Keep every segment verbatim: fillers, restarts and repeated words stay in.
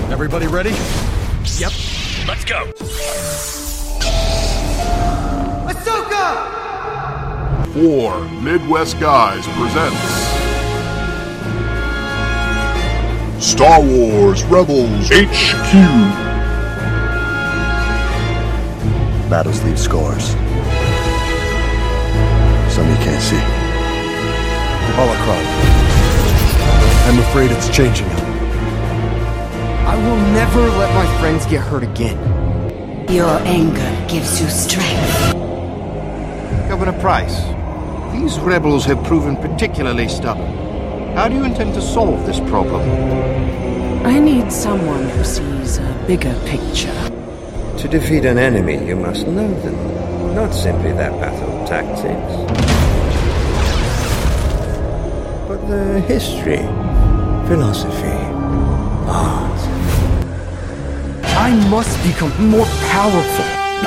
Everybody ready? Yep. Let's go. Ahsoka! Four Midwest Guys presents Star Wars Rebels H Q. Battles leave scars. Some you can't see. Holocron. I'm afraid it's changing him. I will never let my friends get hurt again. Your anger gives you strength. Governor Price, these rebels have proven particularly stubborn. How do you intend to solve this problem? I need someone who sees a bigger picture. To defeat an enemy, you must know them, not simply their battle tactics, but their history, philosophy, art. I must become more powerful.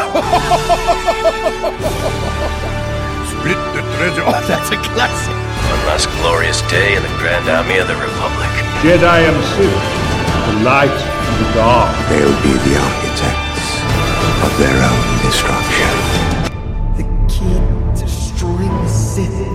Split the treasure. Oh, That's a classic. One last glorious day in the Grand Army of the Republic. Jedi and Sith, the light and the dark. They'll be the architects of their own destruction. The key to destroying the Sith.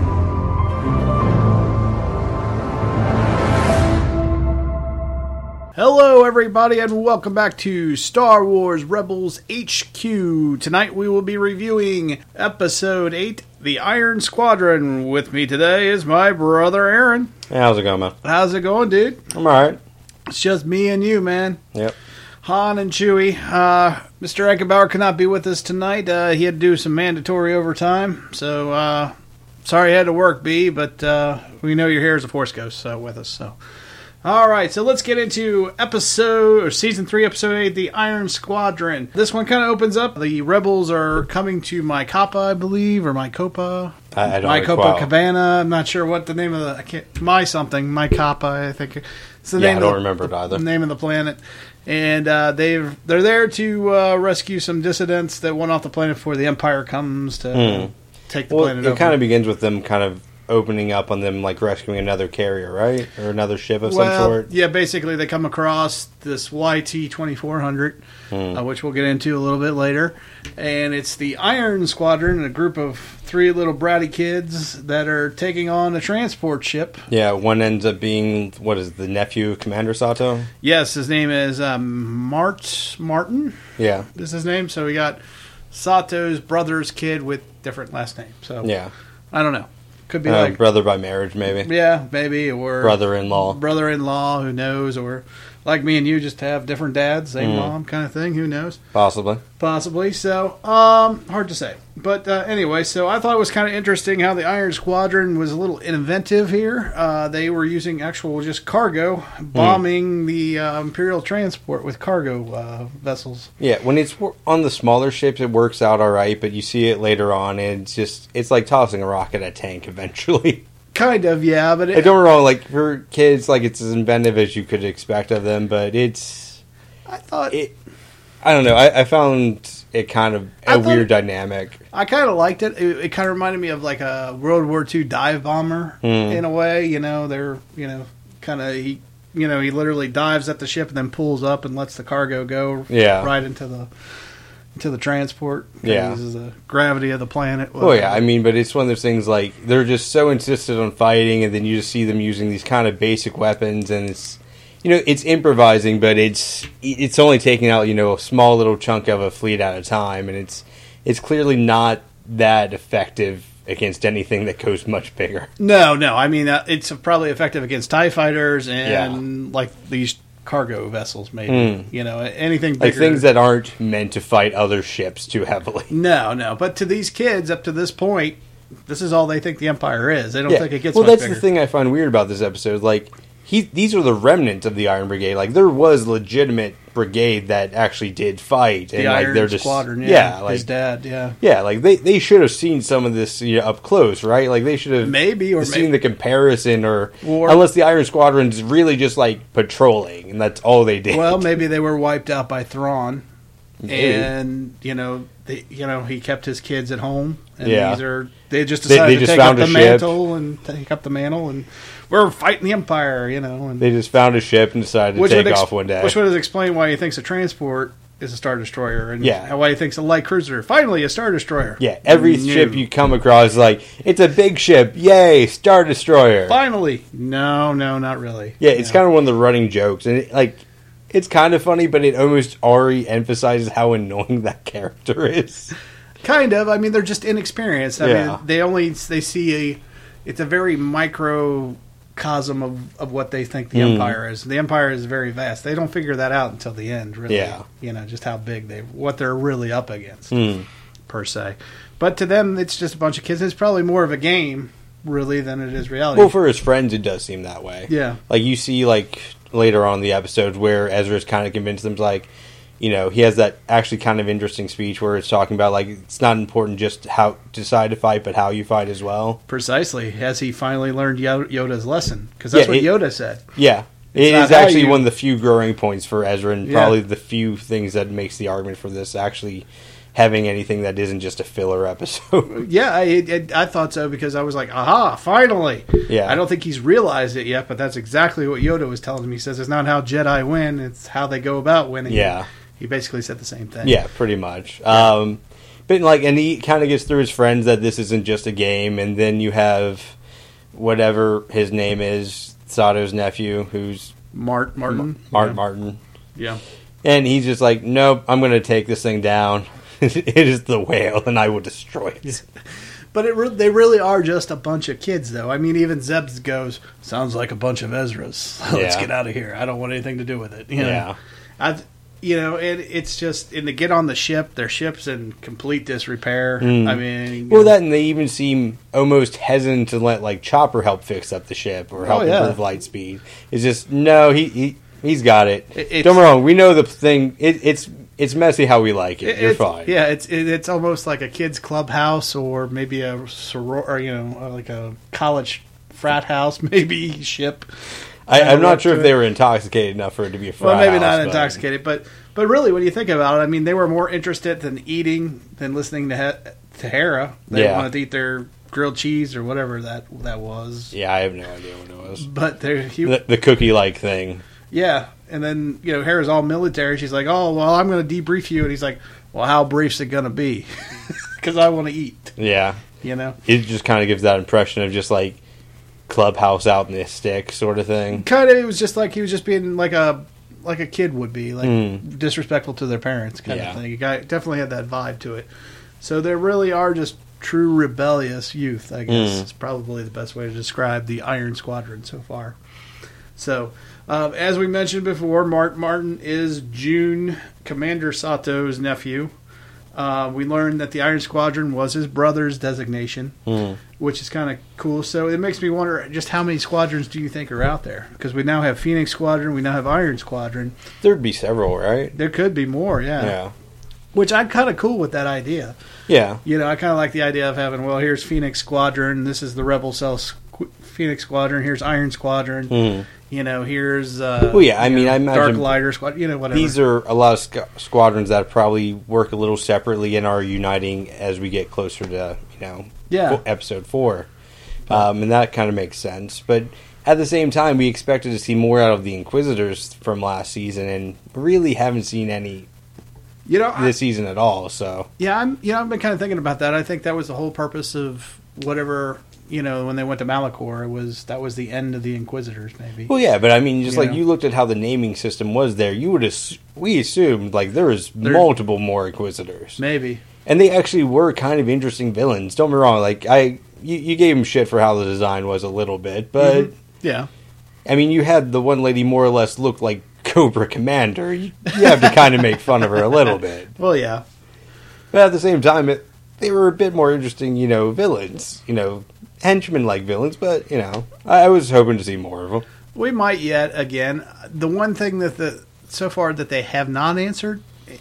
Hello, everybody, and welcome back to Star Wars Rebels H Q. Tonight we will be reviewing Episode eight, The Iron Squadron. With me today is my brother, Aaron. Hey, how's it going, man? How's it going, dude? I'm alright. It's just me and you, man. Yep. Han and Chewie. Uh, Mister Eichenbauer could not be with us tonight. Uh, he had to do some mandatory overtime, so uh, sorry you had to work, B, but uh, we know you're here as a Force Ghost uh, with us, so... All right, so let's get into episode or season three, episode eight, the Iron Squadron. This one kind of opens up. The rebels are coming to my Kappa, I believe, or my Copa. I, I don't my recall. Copa Cabana. I'm not sure what the name of the. I can't. My something. My Kappa. I think it's the Yeah, name. I don't of the, remember it either. Name of the planet. And uh, they've they're there to uh, rescue some dissidents that went off the planet before the Empire comes to Hmm. take the Well, planet it over. kind of begins with them kind of opening up on them, like rescuing another carrier, right? Or another ship of well, some sort. yeah, basically they come across this Y T twenty-four hundred, Hmm. uh, which we'll get into a little bit later. And it's the Iron Squadron, a group of three little bratty kids that are taking on a transport ship. Yeah, one ends up being, what is it, the nephew of Commander Sato? Yes, his name is um, Mart Martin. Yeah. This is his name. So we got Sato's brother's kid with different last name. So Yeah. I don't know. Could be Uh, like brother by marriage, maybe. yeah, maybe or Brother-in-law. brother-in-law. Who knows? Or like me and you, just have different dads, same Mm. mom, kind of thing. Who knows? Possibly. Possibly. So, um, hard to say. But uh, anyway, so I thought it was kind of interesting how the Iron Squadron was a little inventive here. Uh, they were using actual just cargo, bombing the uh, Imperial transport with cargo uh, vessels. Yeah, when it's wor- on the smaller ships, it works out all right, but you see it later on, and it's just, it's like tossing a rock at a tank eventually. Kind of, yeah, but I it, don't get me wrong, like, for kids, like, it's as inventive as you could expect of them, but it's... I thought it. I don't know, I, I found it kind of I a thought weird it- dynamic. I kind of liked it. It, it kind of reminded me of like a World War Two dive bomber Mm. in a way. You know, they're you know kind of he you know he literally dives at the ship and then pulls up and lets the cargo go Yeah. right into the into the transport. Yeah. This is the gravity of the planet. Oh, yeah, I mean, but it's one of those things, like, they're just so insistent on fighting, and then you just see them using these kind of basic weapons, and it's... You know, it's improvising, but it's it's only taking out, you know, a small little chunk of a fleet at a time, and it's it's clearly not that effective against anything that goes much bigger. No, no. I mean, uh, it's probably effective against TIE fighters and like these cargo vessels, maybe. Mm. You know, anything bigger. Like things that aren't meant to fight other ships too heavily. No, no. But to these kids, up to this point, this is all they think the Empire is. They don't Yeah. think it gets well, much that's bigger. the thing I find weird about this episode. Like, he, these are the remnants of the Iron Brigade. Like, there was legitimate brigade that actually did fight. The and like Iron they're just Squadron, yeah. yeah, like his dad, yeah. Yeah, like they, they should have seen some of this, you know, up close, right? Like they should have maybe or seen maybe. the comparison, or, Or- unless the Iron Squadron's really just like patrolling, and that's all they did. Well, maybe they were wiped out by Thrawn, Maybe. and you know, they, you know, he kept his kids at home, and Yeah. these are they just They- decided they to just take up found the a ship. mantle and take up the mantle, and we're fighting the Empire, you know. And they just found a ship and decided to take ex- off one day. Which would explain why he thinks a transport is a Star Destroyer, and yeah. why he thinks a light cruiser, finally a Star Destroyer. Yeah, every no. ship you come across is like, it's a big ship, yay, Star Destroyer. Finally. No, no, not really. Yeah, it's no. kind of one of the running jokes, and it, like, it's kind of funny, but it almost already emphasizes how annoying that character is. Kind of. I mean, they're just inexperienced. I yeah. mean, they only, they see a, it's a very micro cosm of, of what they think the mm. Empire is. The Empire is very vast. They don't figure that out until the end, really. Yeah. You know, just how big they, what they're really up against, mm. per se. But to them, it's just a bunch of kids. It's probably more of a game, really, than it is reality. Well, for his friends, it does seem that way. Yeah. Like, you see, like, later on in the episodes where Ezra's kind of convinced them, like, you know, he has that actually kind of interesting speech where it's talking about, like, it's not important just how to decide to fight, but how you fight as well. Precisely. Has he finally learned Yoda's lesson? Because that's yeah, what it, Yoda said. Yeah. It is actually you... one of the few growing points for Ezra, and yeah. probably the few things that makes the argument for this actually having anything that isn't just a filler episode. yeah, I, I, I thought so, because I was like, aha, finally. Yeah. I don't think he's realized it yet, but that's exactly what Yoda was telling him. He says it's not how Jedi win, it's how they go about winning. Yeah. He basically said the same thing. Yeah, pretty much. Um, but like, and he kind of gets through his friends that this isn't just a game, and then you have whatever his name is, Sato's nephew, who's Mart Martin. Mart yeah. Martin. Yeah. And he's just like, nope, I'm going to take this thing down. It is the whale, and I will destroy it. But it re- they really are just a bunch of kids, though. I mean, even Zeb's goes, sounds like a bunch of Ezras. Let's yeah. get out of here. I don't want anything to do with it. You know? Yeah. I, you know, it, it's just, and to get on the ship, their ship's in complete disrepair. Mm. I mean, well, know. that and they even seem almost hesitant to let like Chopper help fix up the ship or help oh, yeah. improve light speed. It's just no, he he he's got it. it Don't get me wrong, we know the thing. It, it's it's messy how we like it. it You're it's, fine. Yeah, it's it, it's almost like a kid's clubhouse or maybe a soror, or you know, like a college frat house, maybe ship. I, I'm not sure if it. they were intoxicated enough for it to be a frat Well, maybe house, not but. intoxicated, but but really, when you think about it, I mean, they were more interested in eating than listening to he- to Hera. They yeah. wanted to eat their grilled cheese or whatever that that was. Yeah, I have no idea what it was. But there, he, the, the cookie-like thing. Yeah, and then you know Hera's all military. She's like, "Oh, well, I'm going to debrief you," and he's like, "Well, how brief's it going to be? Because I want to eat." Yeah, you know, it just kind of gives that impression of just like clubhouse out in the stick sort of thing. Kind of, it was just like he was just being like a like a kid would be, like mm. disrespectful to their parents, kind yeah. of thing. He got, definitely had that vibe to it. So they really are just true rebellious youth, I guess. Mm. It's probably the best way to describe the Iron Squadron so far. So, um, as we mentioned before, Mart Martin is June, Commander Sato's nephew. Uh, we learned that the Iron Squadron was his brother's designation, mm. which is kind of cool. So it makes me wonder just how many squadrons do you think are out there? Because we now have Phoenix Squadron, we now have Iron Squadron. There'd be several, right? There could be more, yeah. Yeah. Which I'm kind of cool with that idea. Yeah. You know, I kind of like the idea of having, well, here's Phoenix Squadron, this is the Rebel Cell Squ- Phoenix Squadron, here's Iron Squadron. Mm. You know, here's uh, well, yeah. I mean, know, I imagine Dark Lighter Squad. You know, whatever. These are a lot of squ- squadrons that probably work a little separately and are uniting as we get closer to you know, yeah. fo- episode four, um, and that kind of makes sense. But at the same time, we expected to see more out of the Inquisitors from last season, and really haven't seen any. You know, this I, season at all. So yeah, I'm. You know, I've been kind of thinking about that. I think that was the whole purpose of whatever. You know, when they went to Malachor, it was that was the end of the Inquisitors, maybe. Well, yeah, but I mean, just you like know? you looked at how the naming system was there, you would ass- we assumed like there was there, multiple more Inquisitors, maybe, and they actually were kind of interesting villains. Don't get me wrong, like I, you, you gave them shit for how the design was a little bit, but mm-hmm. yeah, I mean, you had the one lady more or less look like Cobra Commander. You, you have to kind of make fun of her a little bit. Well, yeah, but at the same time, it, they were a bit more interesting, you know, villains, you know. Henchmen-like villains, but, you know, I was hoping to see more of them. We might yet, again. The one thing that the so far that they have not answered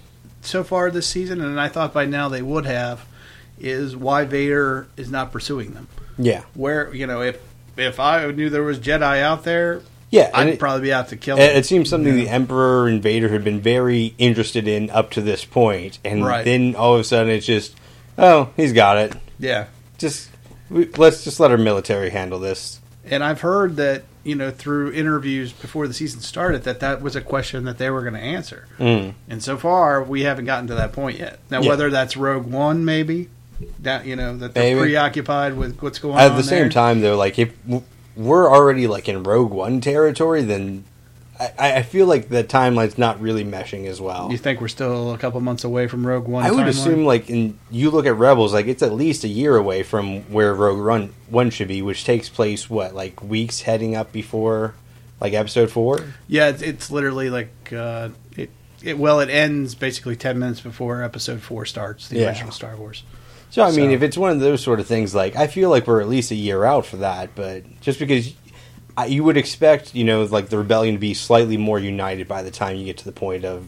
so far this season, and I thought by now they would have, is why Vader is not pursuing them. Yeah. Where, you know, if if I knew there was Jedi out there, yeah, I'd it, probably be out to kill them. It seems something yeah. the Emperor and Vader had been very interested in up to this point, and right. then all of a sudden it's just, oh, he's got it. Yeah. Just... We, let's just let our military handle this. And I've heard that, you know, through interviews before the season started, that that was a question that they were going to answer. Mm. And so far, we haven't gotten to that point yet. Now, Yeah. whether that's Rogue One, maybe, that you know, that they're Maybe. preoccupied with what's going At on the same there. time, though, like if w- we're already like in Rogue One territory, then I, I feel like the timeline's not really meshing as well. You think we're still a couple months away from Rogue One? I would timeline? assume, like, in you look at Rebels, like it's at least a year away from where Rogue Run One should be, which takes place what, like weeks heading up before, like Episode Four. Yeah, it's, it's literally like uh, it, it. Well, it ends basically ten minutes before Episode Four starts, the Yeah. original Star Wars. So I mean, So- if it's one of those sort of things, like I feel like we're at least a year out for that, but just because I, you would expect, you know, like the rebellion to be slightly more united by the time you get to the point of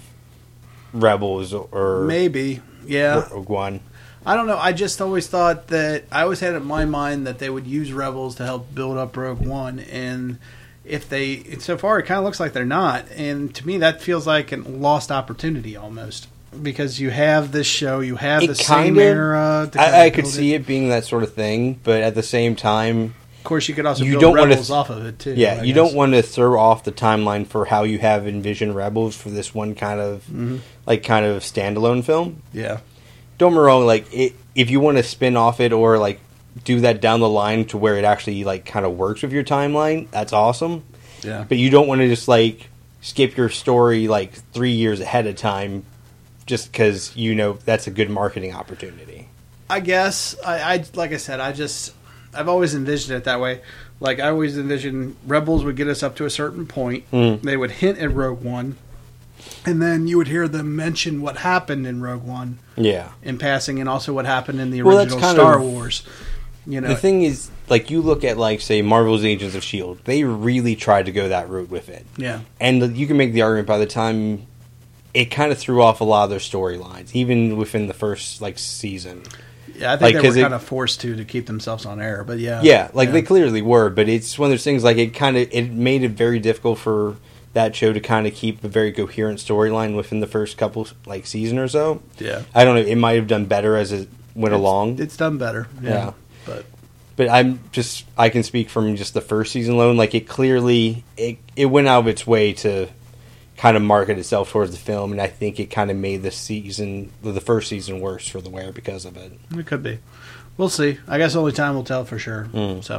Rebels or Maybe, yeah. Rogue One. I don't know. I just always thought that I always had it in my mind that they would use Rebels to help build up Rogue One, and if they, so far, it kind of looks like they're not. And to me, that feels like a lost opportunity almost, because you have this show, you have It the same kind of- era. to kind I, I of could build see it being that sort of thing, but at the same time, Of course, you could also you build don't wanna Rebels th- off of it too. yeah, I you guess. don't want to throw off the timeline for how you have envisioned Rebels for this one kind of Mhm. like kind of standalone film. Yeah. Don't get me wrong, like it, if you want to spin off it or like do that down the line to where it actually like kind of works with your timeline, that's awesome. Yeah. But you don't want to just like skip your story like three years ahead of time just because you know that's a good marketing opportunity. I guess I, I like I said, I just I've always envisioned it that way. Like I always envisioned Rebels would get us up to a certain point. Mm. They would hint at Rogue One, and then you would hear them mention what happened in Rogue One Yeah. in passing, and also what happened in the Well, that's original kind Star of- Wars. You know, The thing is, like you look at like say Marvel's Agents of S H I E L D, they really tried to go that route with it. Yeah. And you can make the argument by the time it kind of threw off a lot of their storylines, even within the first like season. yeah, I think like, they 'cause were it- kind of forced to to keep themselves on air. But yeah, Yeah, like yeah. they clearly were, but it's one of those things like it kind of it made it very difficult for that show to kind of keep a very coherent storyline within the first couple like season or so. Yeah. I don't know, it might have done better as it went It's- along. It's done better. Yeah, Yeah. but But I'm just I can speak from just the first season alone. Like it clearly it it went out of its way to kind of market itself towards the film, and I think it kind of made the season the first season worse for the wear because of it. it could be. We'll see. I guess only time will tell for sure. Mm. So,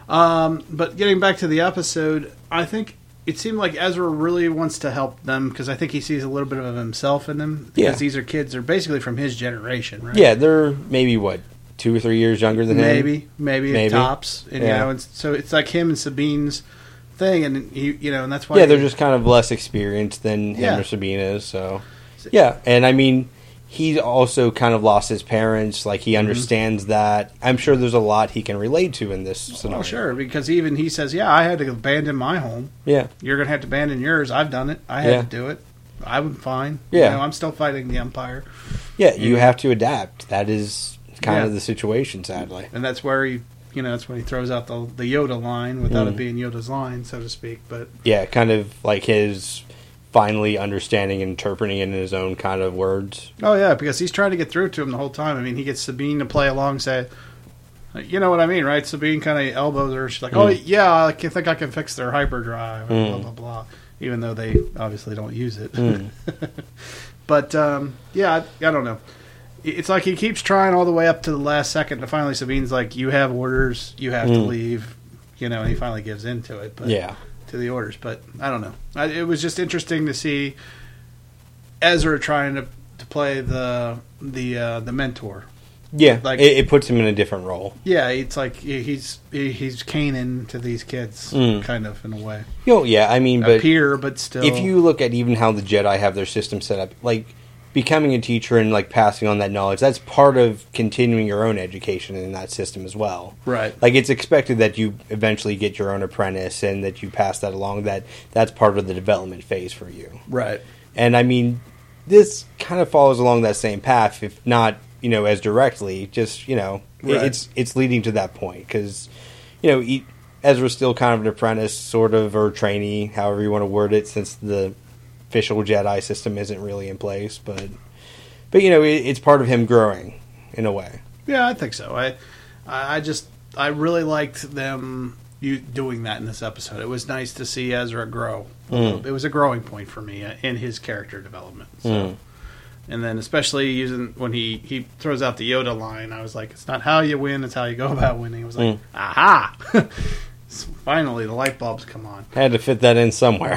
um, but getting back to the episode, I think it seemed like Ezra really wants to help them because I think he sees a little bit of himself in them. Because Yeah. these are kids; they're basically from his generation, right? Yeah, they're maybe what two or three years younger than him. maybe, maybe, Maybe. at tops, and Yeah. you know, and so it's like him and Sabine's thing, and he, you know, and that's why. Yeah, they're just kind of less experienced than him Yeah. or Sabine is. So, yeah, and I mean, he also kind of lost his parents. Like he understands that. I'm sure there's a lot he can relate to in this scenario. Oh, sure, because even he says, "Yeah, I had to abandon my home. Yeah, You're gonna have to abandon yours. I've done it. I had Yeah. to do it. I'm fine. Yeah. you know, I'm still fighting the Empire." yeah, you have to adapt. That is kind Yeah. of the situation, sadly. And that's where he, you know, that's when he throws out the the Yoda line without Mm. it being Yoda's line, so to speak. But Yeah, kind of like his finally understanding and interpreting it in his own kind of words. oh yeah, because he's trying to get through to him the whole time. I mean, he gets Sabine to play along, say, you know what I mean, right? Sabine kind of elbows her. She's like, "Oh Mm. yeah, I can think I can fix their hyperdrive." And Mm. blah blah blah. Even though they obviously don't use it. Mm. But um, yeah, I, I don't know. It's like he keeps trying all the way up to the last second, and finally Sabine's like, "You have orders. You have to Mm. leave." You know, and he finally gives in to it. But Yeah. to the orders. But I don't know. I, it was just interesting to see Ezra trying to to play the the uh, the mentor. Yeah, Like- it, it puts him in a different role. Yeah, it's like he- he's he- he's Kanan to these kids, Mm. kind of in a way. You know, yeah, I mean, A but peer, but still. if you look at even how the Jedi have their system set up, like becoming a teacher and like passing on that knowledge, that's part of continuing your own education in that system as well. Right. Like it's expected that you eventually get your own apprentice and that you pass that along. That that's part of the development phase for you. Right. And I mean, this kind of follows along that same path, if not, you know, as directly. Just you know, it- Right. it's it's leading to that point because, you know, he, Ezra's still kind of an apprentice, sort of, or trainee, however you want to word it, since the official Jedi system isn't really in place. But, but you know, it, it's part of him growing in a way. Yeah, I think so. I I I just I really liked them you doing that in this episode. It was nice to see Ezra grow. Mm. It was a growing point for me in his character development. So. Mm. And then especially using when he, he throws out the Yoda line, I was like, it's not how you win, it's how you go about winning. It was like, mm. aha! So finally, the light bulbs come on. Had to fit that in somewhere.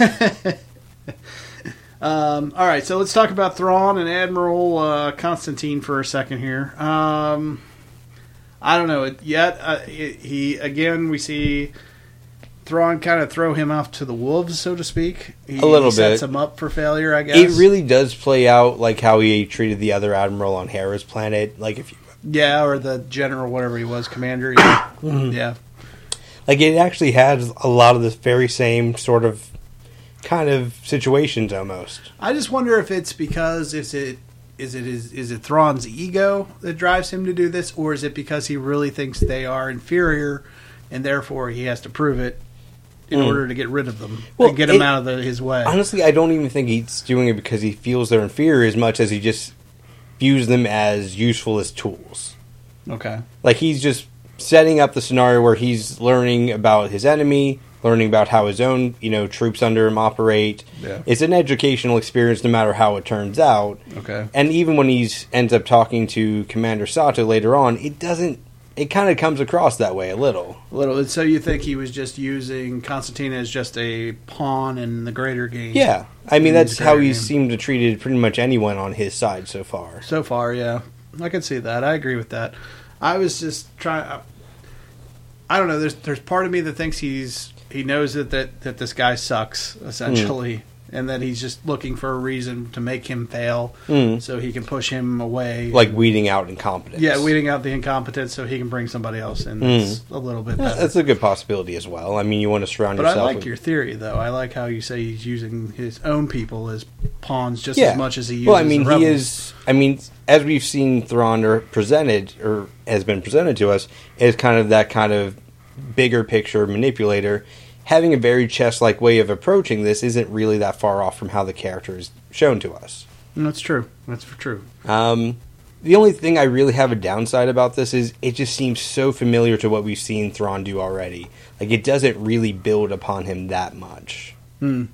um, all right, so let's talk about Thrawn and Admiral uh, Constantine for a second here. Um... I don't know yet. Uh, he again, we see Thrawn kind of throw him off to the wolves, so to speak. He, a little he bit sets him up for failure, I guess. It really does play out like how he treated the other admiral on Hera's planet. Like if you, yeah, or the general, whatever he was, commander. Yeah, yeah. Like it actually has a lot of the very same sort of kind of situations almost. I just wonder if it's because is it. Is it is, is it Thrawn's ego that drives him to do this, or is it because he really thinks they are inferior, and therefore he has to prove it in mm. order to get rid of them, well, and get them it, out of the, his way? Honestly, I don't even think he's doing it because he feels they're inferior as much as he just views them as useful as tools. Okay. Like he's just setting up the scenario where he's learning about his enemy, learning about how his own, you know, troops under him operate. Yeah. It's an educational experience no matter how it turns out. Okay. And even when he ends up talking to Commander Sato later on, it doesn't, it kind of comes across that way a little. A little. So you think he was just using Constantine as just a pawn in the greater game? Yeah. I mean, that's how he seemed to treat pretty much anyone on his side so far. So far, yeah. I can see that. I agree with that. I was just trying, I don't know, there's there's part of me that thinks he's, he knows that, that, that this guy sucks, essentially, mm. and that he's just looking for a reason to make him fail mm. so he can push him away. Like weeding out incompetence. Yeah, weeding out the incompetence so he can bring somebody else in that's mm. a little bit better. Yeah, that's a good possibility as well. I mean, you want to surround but yourself But I like with... your theory, though. I like how you say he's using his own people as pawns just yeah. as much as he uses Well, I mean, the he is... I mean, as we've seen Thrawn or presented, or has been presented to us, is kind of that kind of bigger picture manipulator. Having a very chess-like way of approaching this isn't really that far off from how the character is shown to us. That's true. That's true. Um, the only thing I really have a downside about this is it just seems so familiar to what we've seen Thrawn do already. Like, it doesn't really build upon him that much. Hmm.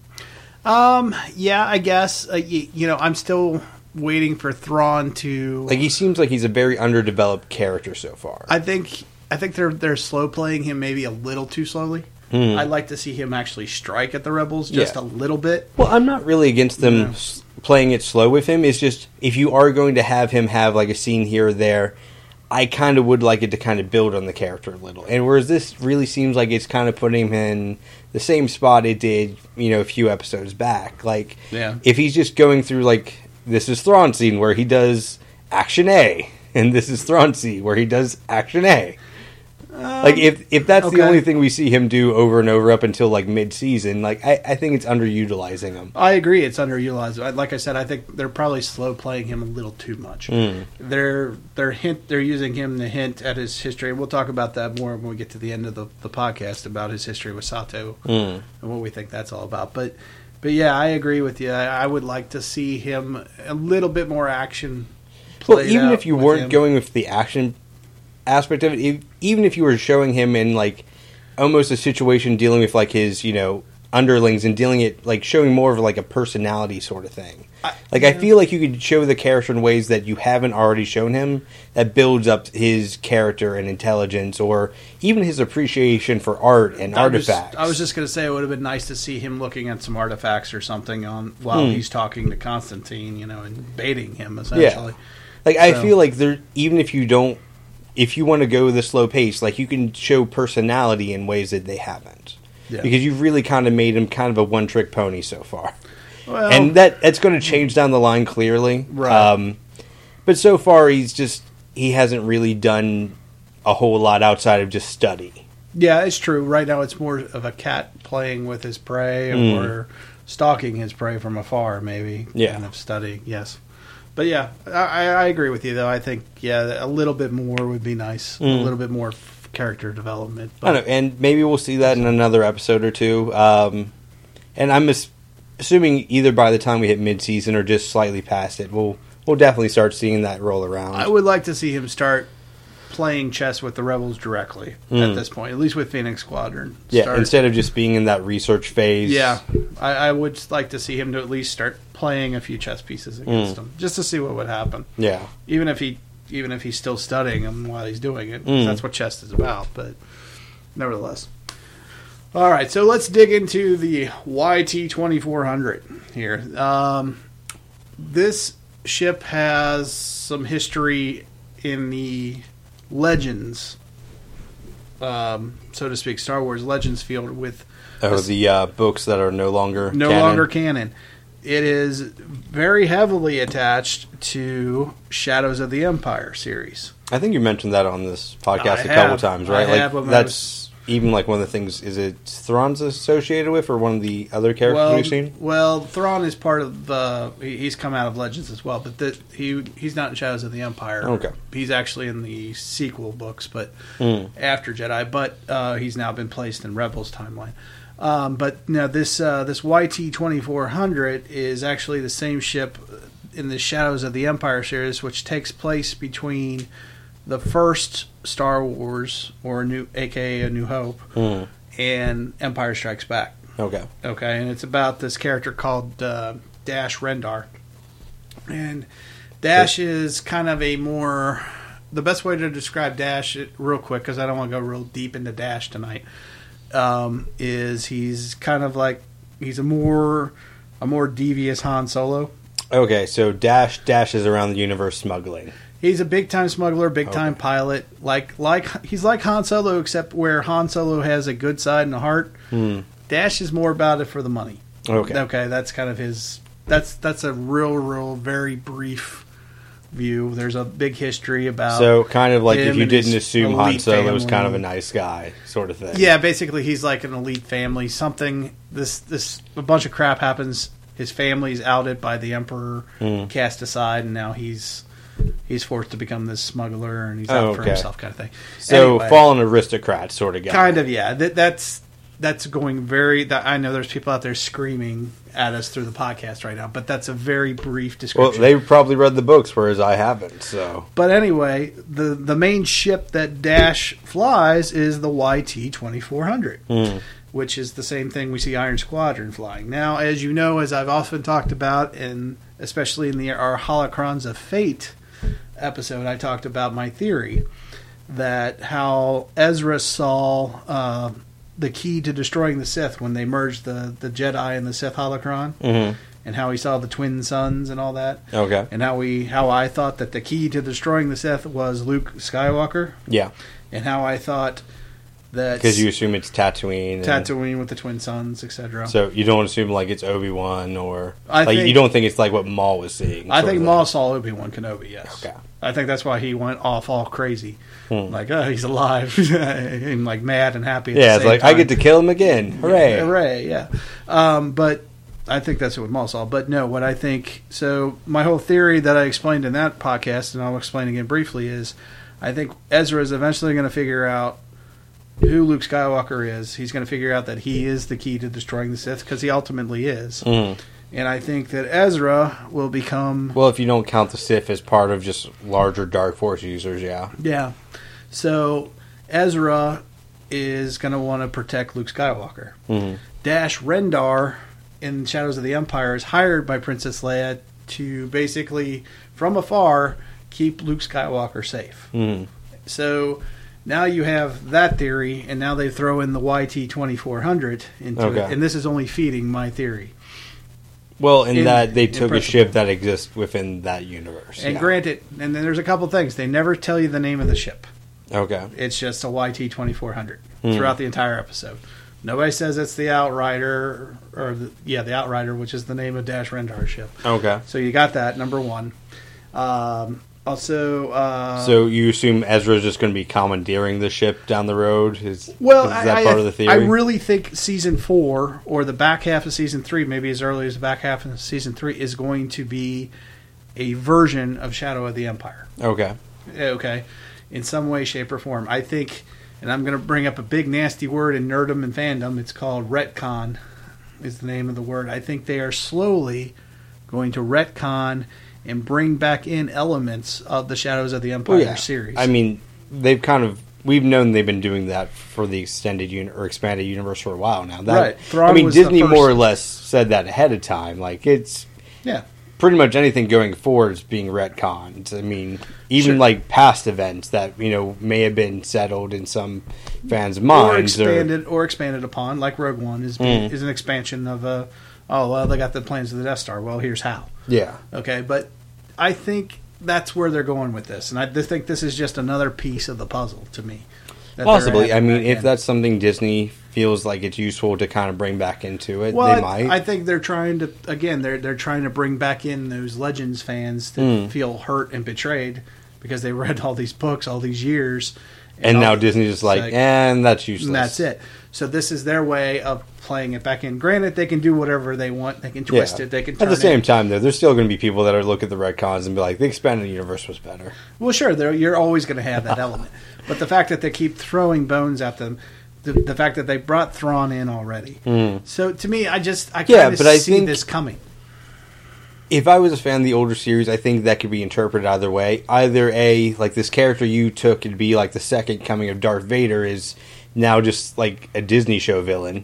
Um, yeah, I guess. Uh, you, you know, I'm still waiting for Thrawn to... Like, he seems like he's a very underdeveloped character so far. I think I think they're they're slow playing him maybe a little too slowly. Hmm. I'd like to see him actually strike at the Rebels just yeah. a little bit. Well, I'm not really against them yeah. playing it slow with him. It's just, if you are going to have him have like a scene here or there, I kind of would like it to kind of build on the character a little. And whereas this really seems like it's kind of putting him in the same spot it did, you know, a few episodes back. Like, yeah. if he's just going through, like, this is Thrawn scene where he does action A, and this is Thrawn scene where he does action A. Um, like, if if that's okay. the only thing we see him do over and over up until, like, mid-season, like, I, I think it's underutilizing him. I agree it's underutilized. Like I said, I think they're probably slow playing him a little too much. Mm. They're they're hint they're using him to hint at his history. We'll talk about that more when we get to the end of the, the podcast about his history with Sato mm. and what we think that's all about. But, but yeah, I agree with you. I, I would like to see him a little bit more action played Well, even out if you with weren't him. going with the action aspect of it, if, even if you were showing him in like almost a situation dealing with like his, you know, underlings and dealing it like showing more of like a personality sort of thing. I, like yeah. I feel like you could show the character in ways that you haven't already shown him that builds up his character and intelligence or even his appreciation for art and I artifacts. Was, I was just going to say it would have been nice to see him looking at some artifacts or something on while hmm. he's talking to Constantine, you know, and baiting him essentially. Yeah. Like so. I feel like there even if you don't if you want to go the slow pace, like you can show personality in ways that they haven't. Yeah. Because you've really kind of made him kind of a one-trick pony so far. Well, and that that's going to change down the line clearly. Right. Um, but so far, he's just, he hasn't really done a whole lot outside of just study. Yeah, it's true. Right now, it's more of a cat playing with his prey Mm. or stalking his prey from afar, maybe. Yeah. Kind of studying, yes. But yeah, I, I agree with you, though. I think, yeah, a little bit more would be nice. Mm. A little bit more f- character development. But I don't know, and maybe we'll see that in another episode or two. Um, and I'm as- assuming either by the time we hit mid-season or just slightly past it, we'll we'll definitely start seeing that roll around. I would like to see him start playing chess with the rebels directly Mm. at this point, at least with Phoenix Squadron. Yeah, Start- instead of just being in that research phase. Yeah, I, I would like to see him to at least start playing a few chess pieces against Mm. them, just to see what would happen. Yeah. Even if he, even if he's still studying them while he's doing it, Mm. that's what chess is about. But nevertheless, all right. So let's dig into the Y T twenty-four hundred here. Um, this ship has some history in the Legends, um, so to speak, Star Wars Legends field with Oh, this- the uh, books that are no longer no canon. longer canon. It is very heavily attached to Shadows of the Empire series. I think you mentioned that on this podcast I a couple have. times, I right? have like when I that's even like one of the things. Is it Thrawn's associated with, or one of the other characters Well, we've seen? well, Thrawn is part of the. he- He's come out of Legends as well, but the, he he's not in Shadows of the Empire. Okay. He's actually in the sequel books, but Mm. after Jedi. But uh, he's now been placed in Rebels timeline. Um, but now this uh, this Y T twenty-four hundred is actually the same ship in the Shadows of the Empire series, which takes place between the first Star Wars, or a new, aka A New Hope, Mm. and Empire Strikes Back. Okay. Okay, and it's about this character called uh, Dash Rendar. And Dash is kind of a more... The best way to describe Dash, real quick, because I don't want to go real deep into Dash tonight, um, is he's kind of like... He's a more a more devious Han Solo. Okay, so Dash dashes around the universe smuggling. He's a big time smuggler, big time Okay. pilot. Like like he's like Han Solo, except where Han Solo has a good side and a heart. Hmm. Dash is more about it for the money. Okay. Okay, that's kind of his. That's that's a real, real, very brief view. There's a big history about. So kind of like if him you and didn't his assume Han elite Solo was kind of a family. nice guy, sort of thing. Yeah, basically he's like an elite family. Something this this a bunch of crap happens. His family's outed by the Emperor, Hmm. cast aside, and now he's he's forced to become this smuggler, and he's Oh, out for okay. himself, kind of thing. So Anyway. fallen aristocrat sort of guy. Kind of, yeah. That, that's that's going very. That, I know there's people out there screaming at us through the podcast right now, but that's a very brief Well, description. they probably read the books, whereas I haven't. So but anyway, the the main ship that Dash flies is the Y T twenty-four hundred, Mm. which is the same thing we see Iron Squadron flying. Now, as you know, as I've often talked about, and especially in the our Holocrons of Fate episode, I talked about my theory that how Ezra saw uh, the key to destroying the Sith when they merged the, the Jedi and the Sith holocron, Mhm. and how he saw the twin suns and all that. Okay. And how we how I thought that the key to destroying the Sith was Luke Skywalker, yeah, and how I thought that because you assume it's Tatooine. and- Tatooine with the twin suns, et cetera. So you don't assume like it's Obi-Wan or I like think- you don't think it's like what Maul was seeing. I sort think of Maul thing. saw Obi-Wan Kenobi, yes. Okay. I think that's why he went off all crazy. Hmm. Like, oh, he's alive. and like mad and happy at Yeah, the it's same like time. I get to kill him again. Hooray! Hooray, yeah. Um, but I think that's what Maul saw. But no, what I think... So my whole theory that I explained in that podcast, and I'll explain again briefly, is I think Ezra is eventually going to figure out who Luke Skywalker is. He's going to figure out that he is the key to destroying the Sith, because he ultimately is. Mhm. And I think that Ezra will become... Well, if you don't count the Sith as part of just larger Dark Force users, yeah. Yeah. So Ezra is going to want to protect Luke Skywalker. Mhm. Dash Rendar in Shadows of the Empire is hired by Princess Leia to basically, from afar, keep Luke Skywalker safe. Mhm. So now you have that theory, and now they throw in the Y T twenty-four hundred into Okay. it, and this is only feeding my theory. Well, in, In- that they in took a principle. ship that exists within that universe. And yeah. granted, and then there's a couple things. They never tell you the name of the ship. Okay. It's just a Y T twenty-four hundred Hmm. throughout the entire episode. Nobody says it's the Outrider, or the, yeah, the Outrider, which is the name of Dash Rendar's ship. Okay. So you got that, number one. Um, also, uh, So you assume Ezra's just going to be commandeering the ship down the road? Is, well, is that I, part I, of the theory? I really think season four, or the back half of season three, maybe as early as the back half of season three, is going to be a version of Shadow of the Empire. Okay. Okay, in some way, shape, or form. I think, and I'm going to bring up a big nasty word in nerdom and fandom. It's called retcon, is the name of the word. I think they are slowly going to retcon and bring back in elements of the Shadows of the Empire Well, yeah. series. I mean, they've kind of we've known they've been doing that for the extended uni- or expanded universe for a while now. That, right. Thrawn I mean, was the Disney first- more or less said that ahead of time. Like it's Yeah. pretty much anything going forward is being retconned. I mean, even Sure. like past events that you know may have been settled in some fans' Or minds, expanded, or expanded upon, like Rogue One is Mm. is an expansion of a. Oh well, they got the plans of the Death Star. Well, here's how. yeah, Okay, but I think that's where they're going with this, and I just think this is just another piece of the puzzle to me. that they're possibly. I adding mean, back if in. that's something Disney feels like it's useful to kind of bring back into it, well, they I, might. I think they're trying to again. They're they're trying to bring back in those Legends fans that Mm. feel hurt and betrayed because they read all these books all these years, and all- now Disney's just like, like- and that's useless. and that's it. So this is their way of playing it back in. Granted, they can do whatever they want. They can twist Yeah. it. They can turn At the same it. time, though, there's still going to be people that are look at the retcons and be like, the expanded universe was better. Well, sure, there- you're always going to have that element. But the fact that they keep throwing bones at them, the, the fact that they brought Thrawn in already. Mm. So to me, I just I Yeah, kind of but I see think- this coming. If I was a fan of the older series, I think that could be interpreted either way. Either A, like this character you took to be like the second coming of Darth Vader is now just like a Disney show villain.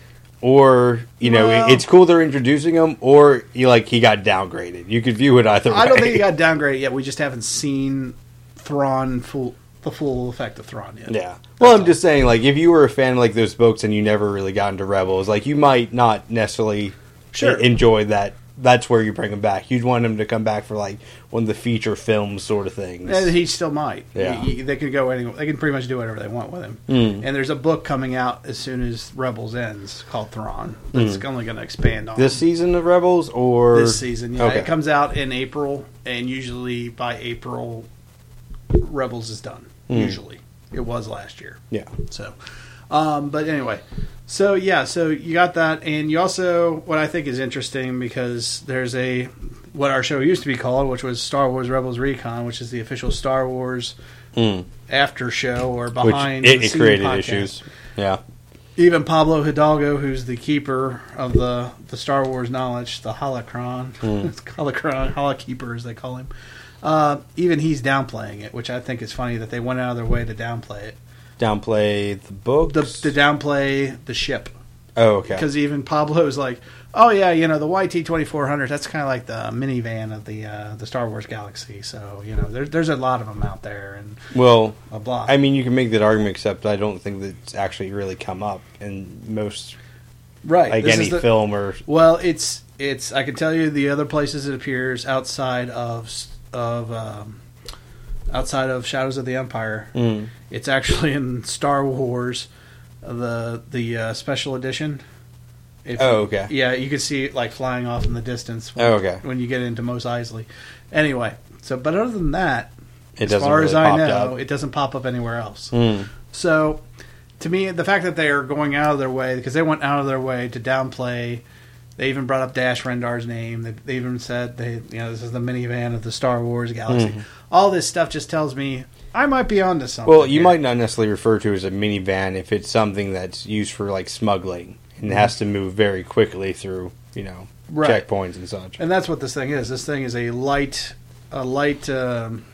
Or, you know, Well- it's cool they're introducing him, or he, like he got downgraded. You could view it either way. I don't think he got downgraded yet. We just haven't seen Thrawn full the full effect of Thrawn yet. Yeah. Well, I'm just saying, like, if you were a fan of like those books and you never really got into Rebels, like you might not necessarily Sure. e- enjoy that. That's where you bring him back. You'd want him to come back for like one of the feature films sort of things. And he still might. Yeah. He- he- they can go anywhere. They can pretty much do whatever they want with him. Mm. And there's a book coming out as soon as Rebels ends called Thrawn. That's Mm. only going to expand on This season of Rebels, or this season. Yeah, Okay. it comes out in April, and usually by April, Rebels is done. Mm. Usually, it was last year. Yeah. So, um, but anyway, so yeah, so you got that, and you also what I think is interesting because there's a what our show used to be called, which was Star Wars Rebels Recon, which is the official Star Wars Mm. after show or Which behind. it, the it scene created podcast. issues. Yeah. Even Pablo Hidalgo, who's the keeper of the, the Star Wars knowledge, the Holocron, Hmm. it's Holocron, Holokeeper as they call him, uh, even he's downplaying it, which I think is funny that they went out of their way to downplay it. Downplay the books. The, the downplay the ship. Oh, okay. Because even Pablo is like, oh yeah, you know, the Y T twenty-four hundred, that's kind of like the minivan of the uh, the Star Wars galaxy. So, you know, there, there's a lot of them out there. And Well, blah, blah. I mean, you can make that argument, except I don't think that's actually really come up in most, right, like this any is the- film or. Well, it's it's. I can tell you the other places it appears outside of of um, outside of Shadows of the Empire. Mm. It's actually in Star Wars, the the uh, special edition. If Oh, you- okay. Yeah, you can see it like flying off in the distance. When, Oh, okay. When you get into Mos Eisley. Anyway, so but other than that, It as doesn't far really as I pop know, up. it doesn't pop up anywhere else. Mm. So, to me, the fact that they are going out of their way, because they went out of their way to downplay, they even brought up Dash Rendar's name. They, they even said they, you know, this is the minivan of the Star Wars galaxy. Mhm. All this stuff just tells me I might be onto something. Well, you here. might not necessarily refer to it as a minivan if it's something that's used for like smuggling and Mhm. has to move very quickly through, you know, Right. checkpoints and such. And that's what this thing is. This thing is a light, a light. Um,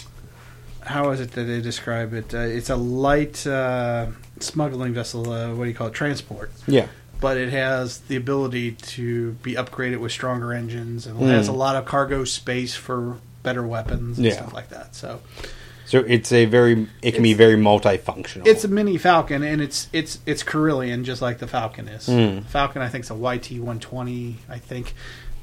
how is it that they describe it? Uh, it's a light uh, smuggling vessel. Uh, what do you call it? Transport. Yeah. But it has the ability to be upgraded with stronger engines, and it has Mm. a lot of cargo space for better weapons and Yeah. stuff like that. So So it's a very, it can be very multifunctional. it's a mini Falcon, and it's it's it's Carillion, just like the Falcon is. Mm. Falcon, I think, is a Y T one twenty. I think.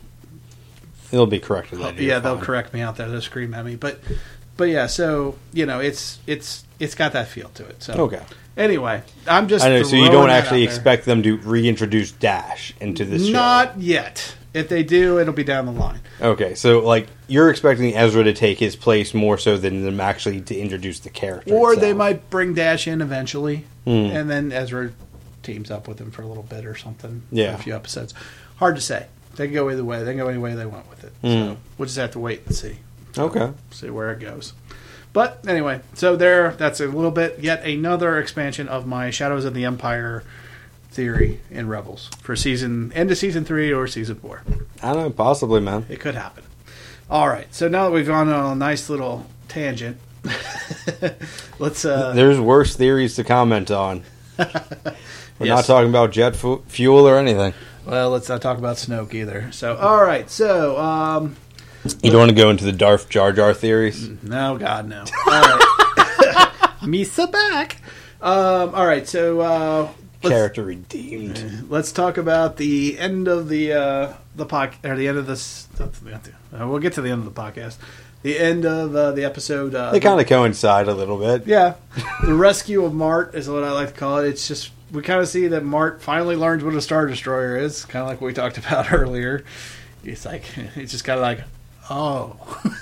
It'll be corrected later. Oh, Yeah, you're they'll fine. correct me out there. They'll scream at me, but but yeah. So you know, it's it's it's got that feel to it. So Okay. Anyway, I'm just. I know, so you throwing don't that actually out there. expect them to reintroduce Dash into this show. Not yet. If they do, it'll be down the line. Okay, so like you're expecting Ezra to take his place more so than them actually to introduce the character. Or they itself. might bring Dash in eventually, Hmm. and then Ezra teams up with him for a little bit or something. Yeah. For a few episodes. Hard to say. They can go either way. They can go any way they want with it. Hmm. So we'll just have to wait and see. Okay. See where it goes. But anyway, so there. That's a little bit. Yet another expansion of my Shadows of the Empire theory in Rebels for season end of season three or season four. I don't know, possibly, man. It could happen. All right. So now that we've gone on a nice little tangent, Let's. Uh, There's worse theories to comment on. We're Yes. not talking about jet fu- fuel or anything. Well, let's not talk about Snoke either. So, all right. So, um, You don't want to go into the Darth Jar Jar theories? no, God, no. All right. Misa back. Um, all right. So, uh, let's, Character redeemed. let's talk about the end of the uh, the pod, or the end of this. Uh, we'll get to the end of the podcast. The end of uh, the episode. Uh, They kind of coincide a little bit. Yeah. The rescue of Mart is what I like to call it. It's just, we kind of see that Mart finally learns what a Star Destroyer is, kind of like what we talked about earlier. It's like, it's just kind of like, oh.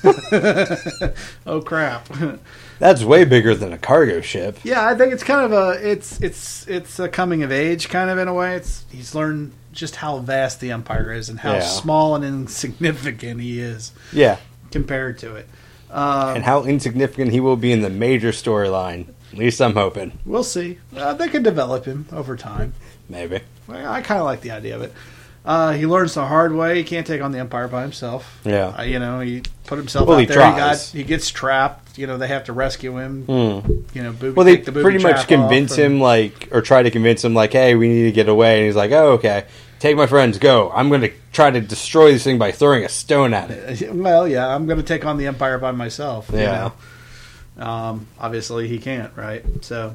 Oh, crap. That's way bigger than a cargo ship. Yeah, I think it's kind of a, it's, it's, it's a coming of age kind of in a way. It's, he's learned just how vast the Empire is and how Yeah. small and insignificant he is. Yeah. Compared to it. Um, And how insignificant he will be in the major storyline. At least I'm hoping. We'll see. Uh, they could develop him over time. Maybe. Well, I kind of like the idea of it. Uh, he learns the hard way. He can't take on the Empire by himself. Yeah. Uh, you know, he put himself Well, out he there. tries. He, got, he gets trapped. You know, they have to rescue him. Hmm. You know, booby, Well, they take the booby pretty much trap convince off and- him, like, or try to convince him, like, hey, we need to get away. And he's like, oh, okay. Take my friends, go. I'm going to try to destroy this thing by throwing a stone at it. Well, yeah, I'm going to take on the Empire by myself. You Yeah. know? Um, obviously, he can't, right? So,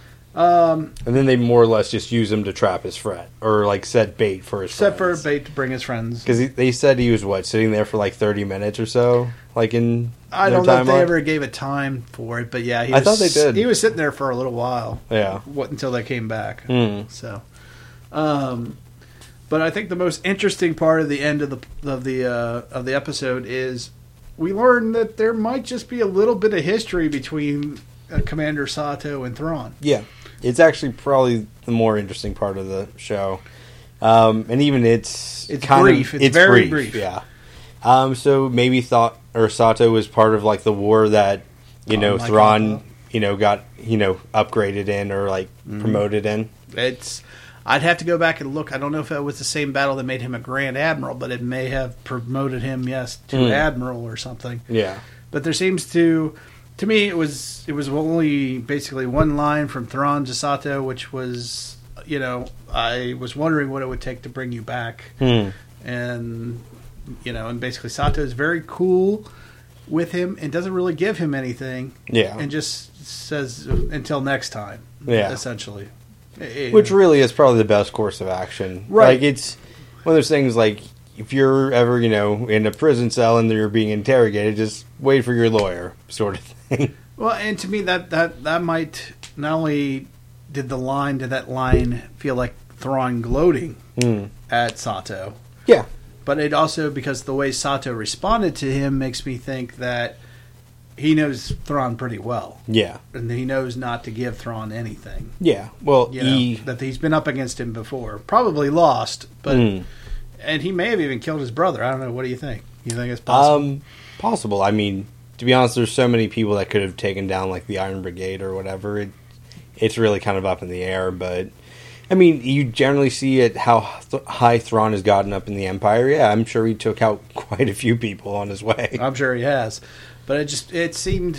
um, And then they more or less just use him to trap his friend. Or, like, set bait for his set for friends. bait to bring his friends. Because they said he was, what, sitting there for, like, thirty minutes or so? Like, in I their don't know if they timeline? ever gave a time for it, but yeah, he I was, thought they did. He was sitting there for a little while. Yeah. What, until they came back. Mm. So, um, but I think the most interesting part of the end of the of the uh, of the episode is we learn that there might just be a little bit of history between uh, Commander Sato and Thrawn. Yeah. It's actually probably the more interesting part of the show. Um, and even it's It's kind brief. of It's very brief. Yeah. Um, so maybe thought or Sato was part of like the war that you Oh know my Thrawn God. you know got you know upgraded in or like Mhm. promoted in. It's. I'd have to go back and look. I don't know if it was the same battle that made him a Grand Admiral, but it may have promoted him, yes, to Mm. Admiral or something. Yeah. But there seems to, to me, it was it was only basically one line from Thrawn to Sato, which was, you know, I was wondering what it would take to bring you back, Hmm. and you know, and basically Sato is very cool with him and doesn't really give him anything, Yeah. and just says until next time, Yeah. essentially. Eh, Which really is probably the best course of action. Right. Like it's one of those things like if you're ever, you know, in a prison cell and you're being interrogated, just wait for your lawyer sort of thing. Well, and to me, that, that, that might not only did the line did that line feel like Thrawn gloating Mm. at Sato, Yeah. but it also because the way Sato responded to him makes me think that he knows Thrawn pretty well, Yeah. and he knows not to give Thrawn anything. Yeah. Well, You know, he that he's been up against him before, probably lost, but Mm. and he may have even killed his brother. I don't know. What do you think? You think it's possible? Um, possible. I mean, to be honest, there's so many people that could have taken down like the Iron Brigade or whatever. It, it's really kind of up in the air. But I mean, you generally see it how th- high Thrawn has gotten up in the Empire. Yeah, I'm sure he took out quite a few people on his way. I'm sure he has, but it just it seemed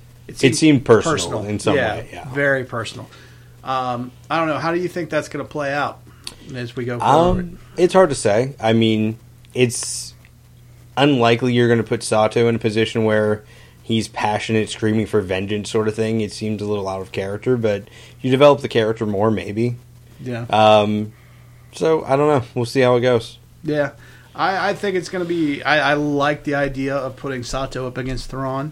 It seemed personal in some way, yeah. very personal. Um, I don't know. How do you think that's going to play out as we go forward? Um, it's hard to say. I mean, it's unlikely you're going to put Sato in a position where he's passionate, screaming for vengeance sort of thing. It seems a little out of character, but you develop the character more, maybe. Yeah. Um, so, I don't know. We'll see how it goes. Yeah, I, I think it's going to be. I, I like the idea of putting Sato up against Thrawn.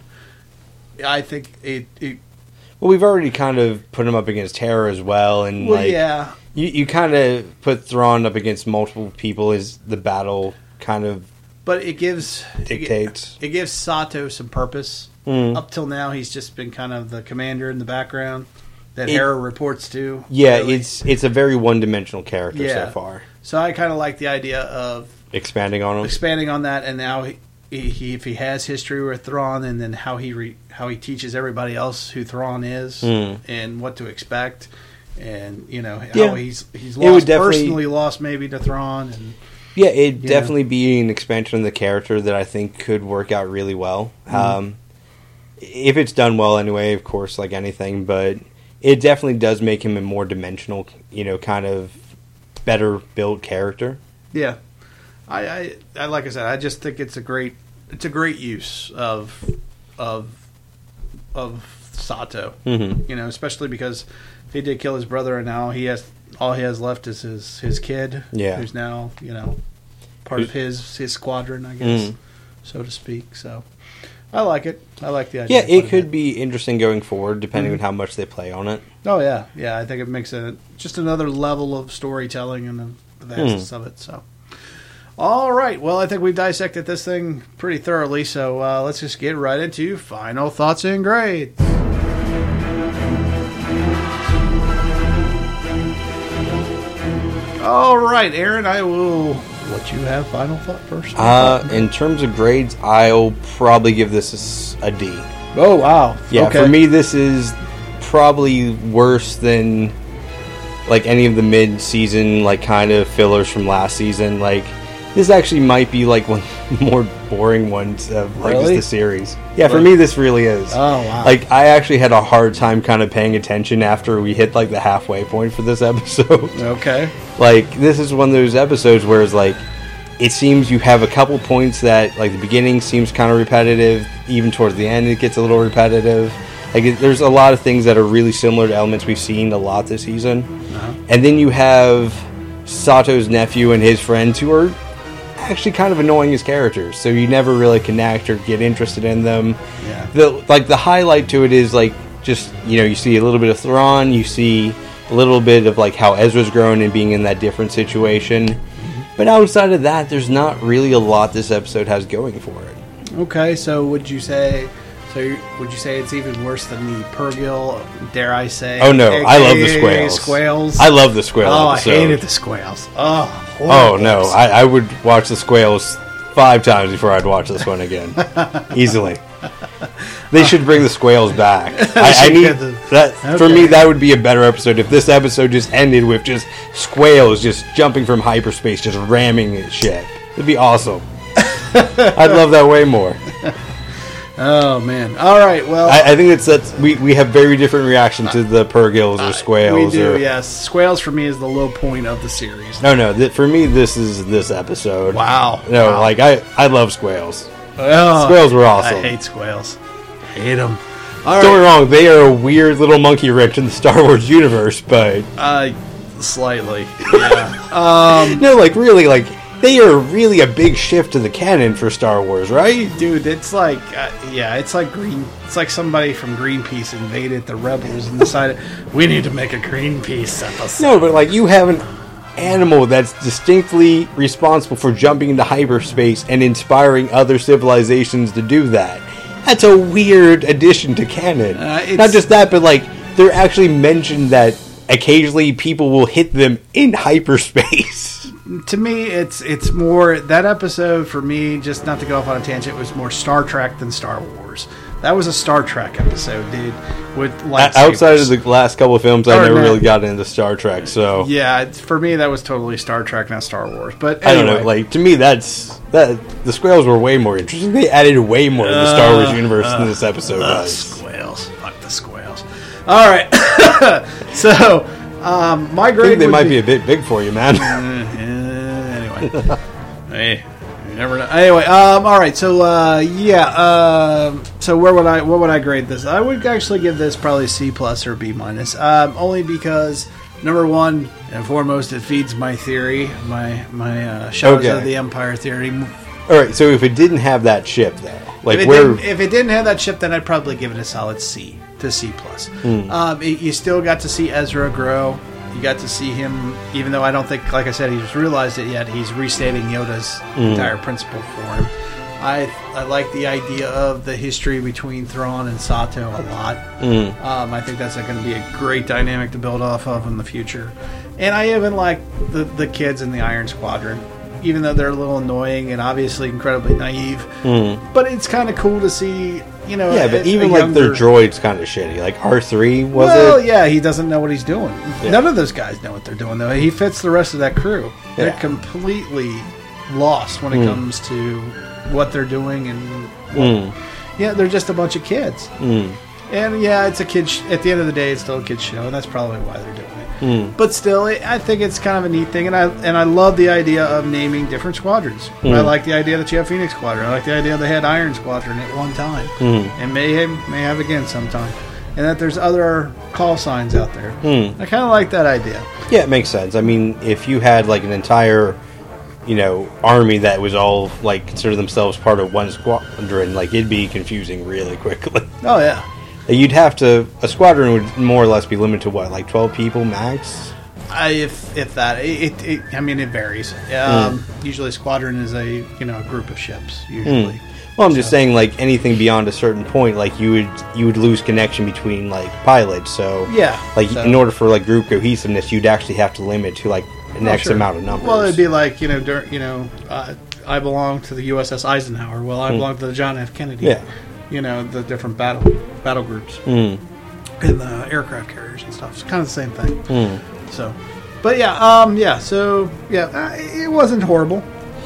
I think it. it Well, we've already kind of put him up against Hera as well, and well, like yeah, you, you kind of put Thrawn up against multiple people as the battle kind of but it gives dictates. It, it gives Sato some purpose. Mm. Up till now, he's just been kind of the commander in the background that It- Hera reports to. Yeah, really. it's it's a very one-dimensional character Yeah. so far. So I kind of like the idea of Expanding on him. expanding on that, and now he, he, he if he has history with Thrawn, and then how he re, how he teaches everybody else who Thrawn is Mm. and what to expect, and you know how Yeah. he's he's It would lost definitely- personally lost maybe to Thrawn, and Yeah, it'd You definitely be an expansion of the character that I think could work out really well. Mhm. Um, if it's done well anyway, of course, like anything, but it definitely does make him a more dimensional, you know, kind of better built character. Yeah. I, I, I like I said, I just think it's a great it's a great use of of of Sato. Mm-hmm. You know, especially because he did kill his brother, and now he has all he has left is his, his kid. Yeah. Who's now, you know, part of his his squadron, I guess, mm. so to speak. So I like it. I like the idea. Yeah, it could be interesting going forward, depending mm-hmm. on how much they play on it. Oh yeah, yeah. I think it makes it just another level of storytelling and the, the vastness mm. of it. So. All right. Well, I think we've dissected this thing pretty thoroughly, so uh, let's just get right into final thoughts and grades. All right, Aaron, I will let you have final thought first. Uh, in terms of grades, I'll probably give this a, a D. Oh, wow. Yeah, okay. For me, this is probably worse than like any of the mid-season, like kind of fillers from last season. Like, this actually might be like one of the more boring ones of like really? the series. Yeah, for me this really is. Oh wow! Like I actually had a hard time kind of paying attention after we hit like the halfway point for this episode. Okay. Like this is one of those episodes where it's like it seems you have a couple points that like the beginning seems kind of repetitive, even towards the end it gets a little repetitive. Like it, there's a lot of things that are really similar to elements we've seen a lot this season. Uh-huh. And then you have Sato's nephew and his friends who are actually kind of annoying as characters, so you never really connect or get interested in them. Yeah. The like the highlight to it is like just you know you see a little bit of Thrawn, you see a little bit of like how Ezra's grown and being in that different situation, mm-hmm. but outside of that, there's not really a lot this episode has going for it. Okay, so would you say? So would you say it's even worse than the Purrgil, dare I say? Oh no, A K A I love the Squales. Squales. I love the Squale Oh, episode. I hated the Squales. Oh, Oh no, I, I would watch the Squales five times before I'd watch this one again. Easily. They should bring the Squales back. I, I need the, that okay. For me that would be a better episode if this episode just ended with just Squales just jumping from hyperspace, just ramming shit. It'd be awesome. I'd love that way more. Oh man! All right, well, I, I think it's that's we, we have very different reaction to the Purrgils or Squales. We do, or, yes. Squales for me is the low point of the series. No, no. Th- for me, this is this episode. Wow. No, wow. like I, I love Squales. Oh, Squales were awesome. I hate Squales. Hate them. All Don't right. get me wrong; they are a weird little monkey wrench in the Star Wars universe, but uh, slightly. Yeah. um, no, like really, like. They are really a big shift to the canon for Star Wars, right? Dude, it's like, uh, yeah, it's like green. It's like somebody from Greenpeace invaded the Rebels and decided we need to make a Greenpeace episode. No, but like you have an animal that's distinctly responsible for jumping into hyperspace and inspiring other civilizations to do that. That's a weird addition to canon. Uh, Not just that, but like they're actually mentioned that occasionally people will hit them in hyperspace. To me, it's it's more that episode for me. Just not to go off on a tangent, was more Star Trek than Star Wars. That was a Star Trek episode, dude. With lightsabers. Outside of the last couple of films, I or never not. really got into Star Trek. So yeah, it's, for me, that was totally Star Trek, not Star Wars. But anyway. I don't know. Like to me, that's that the Squales were way more interesting. They added way more to the Star Wars universe uh, than this episode uh, does. Squales, fuck the Squales. All right, so. Um, my grade I think they would might be, be a bit big for you, man. Uh, uh, anyway, hey, you never know. Anyway, um, all right. So, uh, yeah. Uh, so, where would I? What would I grade this? I would actually give this probably C plus or B minus. Um, only because number one and foremost, it feeds my theory, my my uh, Shadows okay. of the Empire theory. All right. So, if it didn't have that ship, though, like if it, where didn't, if it didn't have that ship, then I'd probably give it a solid C. To C plus. Mm. Um, it, you still got to see Ezra grow. You got to see him, even though I don't think, like I said, he's realized it yet. He's restating Yoda's mm. entire principle for him. I I like the idea of the history between Thrawn and Sato a lot. Mm. Um, I think that's going to be a great dynamic to build off of in the future. And I even like the the kids in the Iron Squadron, even though they're a little annoying and obviously incredibly naive. Mm. But it's kind of cool to see. You know, yeah, but a, even a like younger... their droid's kind of shitty. Like R three was well, it? Well, yeah, he doesn't know what he's doing. Yeah. None of those guys know what they're doing, though. He fits the rest of that crew. Yeah. They're completely lost when it mm. comes to what they're doing and what, mm. Yeah, they're just a bunch of kids. Mm. And yeah, it's a kid. Sh- at the end of the day, it's still a kid's show, and that's probably why they're doing it. Mm. But still, I think it's kind of a neat thing, and I and I love the idea of naming different squadrons. Mm. I like the idea that you have Phoenix Squadron. I like the idea they had Iron Squadron at one time, Mm. and may have, may have again sometime, and that there's other call signs out there. Mm. I kind of like that idea. Yeah, it makes sense. I mean, if you had like an entire, you know, army that was all like consider themselves part of one squadron, like it'd be confusing really quickly. Oh yeah. You'd have to a squadron would more or less be limited to what, like twelve people max. I, if if that, it, it, it I mean, it varies. Um, mm. Usually, a squadron is a you know a group of ships. Usually. Mm. Well, I'm so. just saying, like anything beyond a certain point, like you would you would lose connection between like pilots. So yeah, like so. in order for like group cohesiveness, you'd actually have to limit to like an oh, X sure. amount of numbers. Well, it'd be like you know, dur- you know, uh, I belong to the U S S Eisenhower. Well, I mm. belong to the John F. Kennedy. Yeah. You know, the different battle battle groups mm. and the aircraft carriers and stuff. It's kind of the same thing. Mm. So, but yeah, um, yeah. So yeah, uh, it wasn't horrible.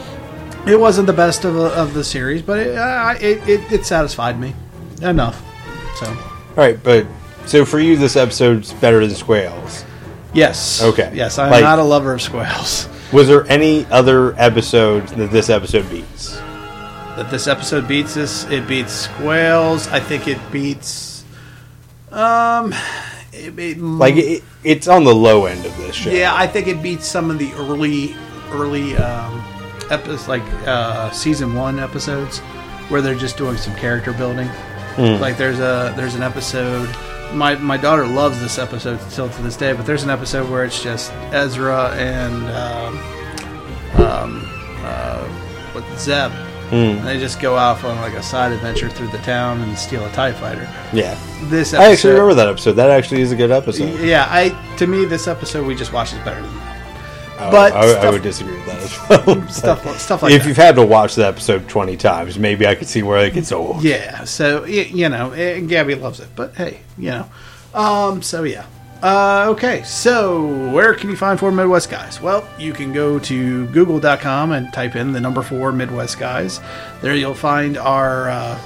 It wasn't the best of, uh, of the series, but it, uh, it, it it satisfied me enough. So, all right, but so for you, this episode's better than Squales. Yes. Okay. Yes, I'm like, not a lover of Squales. Was there any other episode that this episode beats? That this episode beats this? It beats Squales. I think it beats. Um, it, it, like it, it's on the low end of this show. Yeah, I think it beats some of the early, early um, episodes, like uh, season one episodes, where they're just doing some character building. Mm. Like there's a there's an episode. My my daughter loves this episode still to this day, but there's an episode where it's just Ezra and um, um uh, with Zeb. Mm. And they just go off on like a side adventure through the town and steal a TIE fighter. Yeah, this episode, I actually remember that episode. That actually is a good episode. Yeah, I to me this episode we just watched is better than that. Oh, but I, stuff, I would disagree with that as well. stuff, stuff like if that. you've had to watch the episode twenty times, maybe I could see where it gets old. Yeah, so you know, and Gabby loves it, but hey, you know, um, so yeah. Uh, okay, so where can you find Four Midwest Guys? Well, you can go to google dot com and type in the number four Midwest Guys. There you'll find our uh,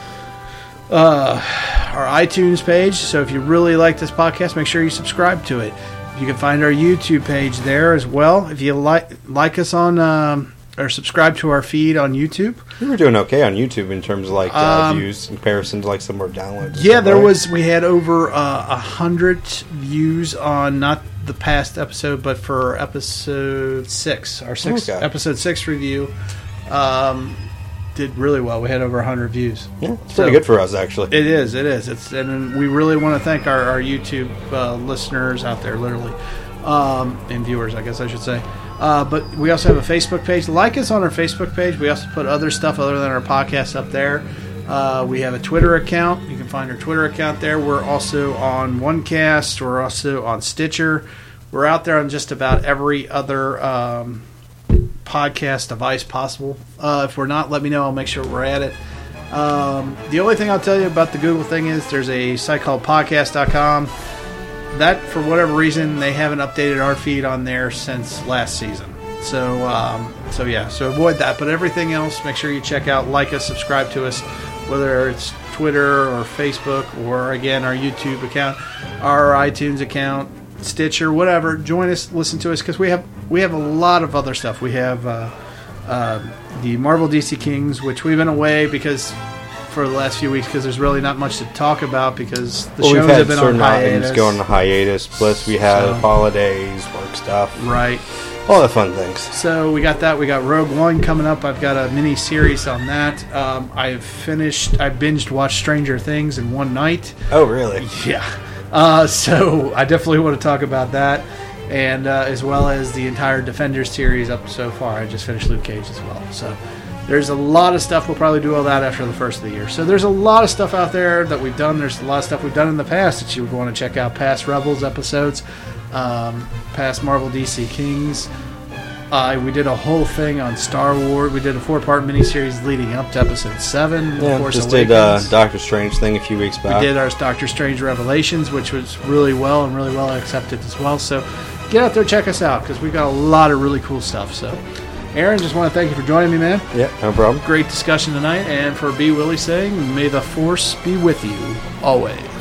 uh, our iTunes page. So if you really like this podcast, make sure you subscribe to it. You can find our YouTube page there as well. If you like like us on um, or subscribe to our feed on YouTube. We were doing okay on YouTube in terms of like uh, um, views in comparison to like some more downloads. Yeah, stuff, there right? was. We had over a uh, hundred views on not the past episode, but for episode six, our six okay. episode six review. Um, did really well. We had over a hundred views. Yeah, it's pretty so, good for us, actually. It is. It is. It's and we really want to thank our, our YouTube uh, listeners out there, literally, um, and viewers, I guess I should say. Uh, but we also have a Facebook page. Like us on our Facebook page. We also put other stuff other than our podcast up there. Uh, we have a Twitter account. You can find our Twitter account there. We're also on OneCast. We're also on Stitcher. We're out there on just about every other um, podcast device possible. Uh, if we're not, let me know. I'll make sure we're at it. Um, the only thing I'll tell you about the Google thing is there's a site called podcast dot com. That, for whatever reason, they haven't updated our feed on there since last season. So, um, so yeah, so avoid that. But everything else, make sure you check out, like us, subscribe to us, whether it's Twitter or Facebook or, again, our YouTube account, our iTunes account, Stitcher, whatever. Join us, listen to us, because we have we have a lot of other stuff. We have uh, uh, the Marvel D C Kings, which we've been away because for the last few weeks because there's really not much to talk about because the well, shows have been on hiatus. Going on hiatus. Plus, we have so, holidays, work stuff, right? All the fun things. So we got that. We got Rogue One coming up. I've got a mini series on that. Um, I've finished. I binged watched Stranger Things in one night. Oh, really? Yeah. Uh, so I definitely want to talk about that, and uh, as well as the entire Defenders series up so far. I just finished Luke Cage as well. So. There's a lot of stuff. We'll probably do all that after the first of the year. So there's a lot of stuff out there that we've done. There's a lot of stuff we've done in the past that you would want to check out. Past Rebels episodes, um, past Marvel D C Kings. Uh, we did a whole thing on Star Wars. We did a four-part miniseries leading up to Episode seven. Yeah, Force just Awakens. did uh, Doctor Strange thing a few weeks back. We did our Doctor Strange Revelations, which was really well and really well accepted as well. So get out there, check us out, because we've got a lot of really cool stuff. So. Aaron, just want to thank you for joining me, man. Yeah, no problem. Great discussion tonight. And for B. Willie saying, may the force be with you always.